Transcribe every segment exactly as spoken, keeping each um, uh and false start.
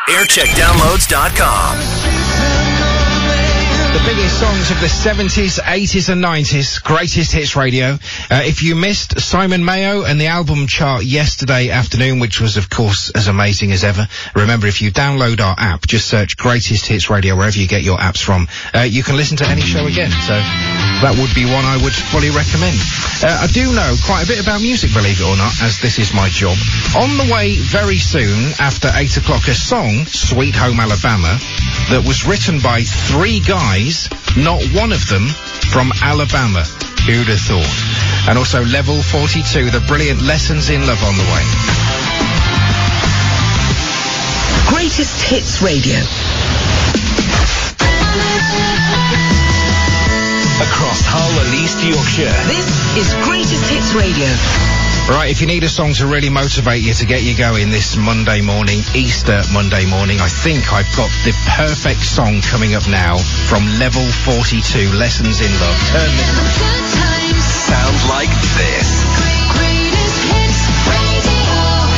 aircheck downloads dot com. The biggest songs of the seventies, eighties and nineties, Greatest Hits Radio. Uh, if you missed Simon Mayo and the album chart yesterday afternoon, which was, of course, as amazing as ever, remember, if you download our app, just search Greatest Hits Radio wherever you get your apps from. Uh, you can listen to any show again, so that would be one I would fully recommend. Uh, I do know quite a bit about music, believe it or not, as this is my job. On the way very soon, after eight o'clock, a song, Sweet Home Alabama, that was written by three guys, not one of them from Alabama. Who'd have thought? And also Level forty-two, the brilliant Lessons in Love on the way. Greatest Hits Radio. Across Hull and East Yorkshire. This is Greatest Hits Radio. Right, if you need a song to really motivate you, to get you going this Monday morning, Easter Monday morning, I think I've got the perfect song coming up now from Level forty-two, Lessons in Love. Turn this on. Sounds like this. Greatest Hits Radio.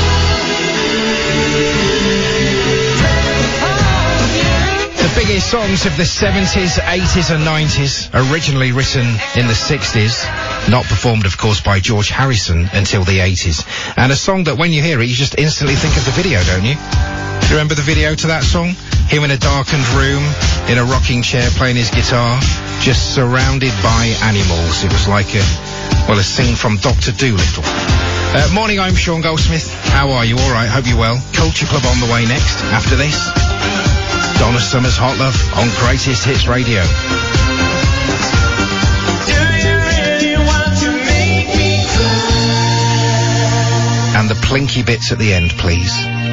The biggest songs of the seventies, eighties and nineties, originally written in the sixties, not performed, of course, by George Harrison until the eighties. And a song that when you hear it, you just instantly think of the video, don't you? Do you remember the video to that song? Him in a darkened room, in a rocking chair, playing his guitar, just surrounded by animals. It was like a, well, a scene from Doctor Dolittle. Uh, morning, I'm Sean Goldsmith. How are you? All right, hope you're well. Culture Club on the way next, after this. Donna Summer's Hot Love on Greatest Hits Radio. And the plinky bits at the end, please.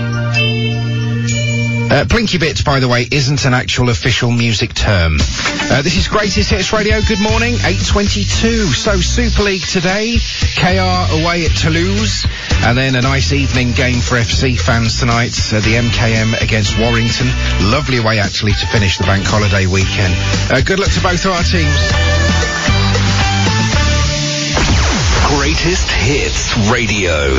Uh, plinky bits, by the way, isn't an actual official music term. Uh, this is Greatest Hits Radio. Good morning, eight twenty-two. So, Super League today, K R away at Toulouse, and then a nice evening game for F C fans tonight at the M K M against Warrington. Lovely way, actually, to finish the bank holiday weekend. Uh, good luck to both of our teams. Greatest Hits Radio.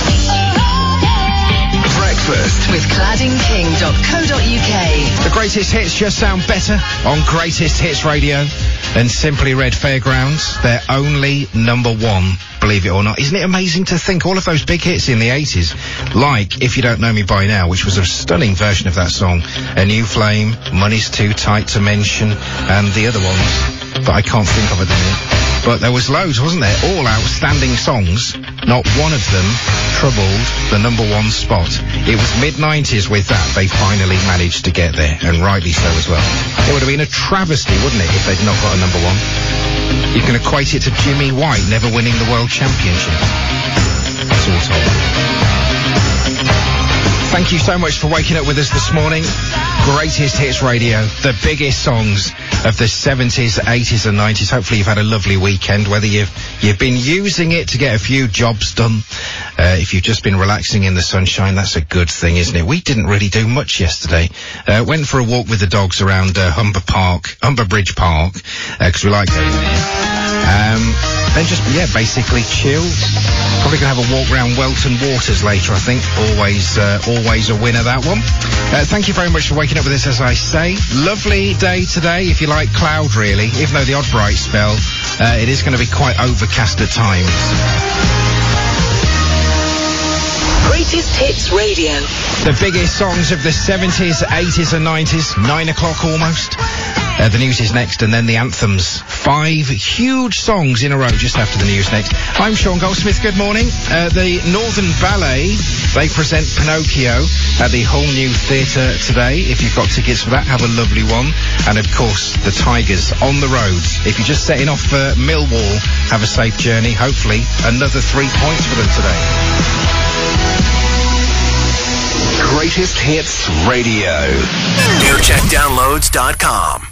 Breakfast With cladding king dot co dot uk. The greatest hits just sound better on Greatest Hits Radio than Simply Red Fairgrounds. They're only number one, believe it or not. Isn't it amazing to think all of those big hits in the eighties, like If You Don't Know Me By Now, which was a stunning version of that song, A New Flame, Money's Too Tight to Mention, and the other ones that I can't think of at the minute. But there was loads, wasn't there? All outstanding songs. Not one of them troubled the number one spot. It was mid nineties with that they finally managed to get there, and rightly so as well. It would have been a travesty, wouldn't it, if they'd not got a number one? You can equate it to Jimmy White never winning the World Championship. That's all told. Thank you so much for waking up with us this morning. Greatest Hits Radio, the biggest songs of the seventies, eighties and nineties. Hopefully you've had a lovely weekend, whether you've you've been using it to get a few jobs done. Uh, if you've just been relaxing in the sunshine, that's a good thing, isn't it? We didn't really do much yesterday. Uh, went for a walk with the dogs around uh, Humber Park, Humber Bridge Park, because uh, we like going there. Um, then just, yeah, basically chilled. Probably going to have a walk around Welton Waters later, I think. Always, uh, always a winner, that one. Uh, thank you very much for waking up with us, as I say. Lovely day today, if you like cloud, really. Even though the odd bright spell, uh, it is going to be quite overcast at times. Greatest Hits Radio. The biggest songs of the seventies, eighties and nineties. Nine o'clock almost. Uh, the news is next, and then the anthems. Five huge songs in a row just after the news next. I'm Sean Goldsmith. Good morning. Uh, the Northern Ballet, they present Pinocchio at the Hull New Theatre today. If you've got tickets for that, have a lovely one. And, of course, the Tigers on the roads. If you're just setting off for Millwall, have a safe journey. Hopefully, another three points for them today. Greatest Hits Radio. aircheck downloads dot com.